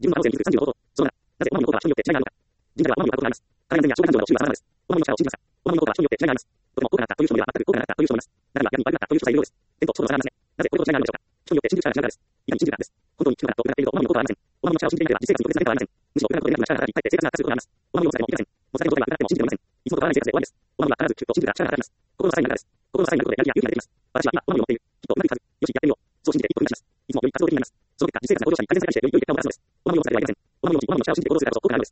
自分の可能性に気づく30のこと。そうなら、なぜおまみのことは人によって違いがあるのか。人からはおまみのことがあります。彼らの善や障害感情などを知るは様々です。おまみの力を信じました。おまみのことは人によって違いがあります。とても高価なったという人もいれば全く高価なったという人もいます。だから闇に悪くなったという人さえいるようです。天と外の差がありますね。なぜこれと違いがあるのでしょうか。人によって信じる力が違うからです。いかに信じるかです。本当に信じるかと疑っているとおまみのことはありません。おまみの力を信じていなければ実生活に特別な変化はありません。むしろ疑うことでなくなる力が働き、かえって清潔な活力があります。おまみのことさえもいりません。お酒のことではなくなっても信じておりません。いつもと変わらない生活で終わりです。おまみは必ずきっと信じる力が働きます。心の支えになるからです。心の支えになることでやる気や勇気が出てきます。私は今おまみを持っている。きっとうまくいくはず。よし、やってみよう。そう信じて一歩踏み出します。いつもより活動的になります。その結果、実生活が向上したり改善される人に良い結果をもたらすのです。おまみのことではありません。おまみの力を信じて行動するからこそ効果があるのです。